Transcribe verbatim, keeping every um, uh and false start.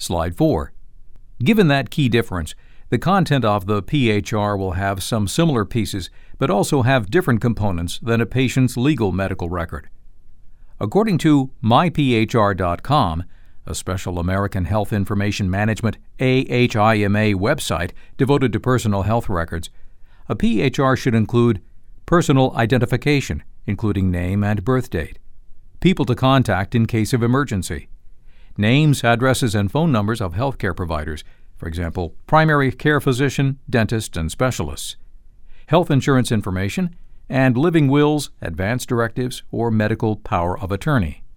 Slide four. Given that key difference, the content of the P H R will have some similar pieces, but also have different components than a patient's legal medical record. According to my P H R dot com, a special American Health Information Management A H I M A website devoted to personal health records, a P H R should include personal identification, including name and birth date, people to contact in case of emergency, names, addresses, and phone numbers of healthcare providers, for example, primary care physician, dentists, and specialists, health insurance information, and living wills, advance directives, or medical power of attorney.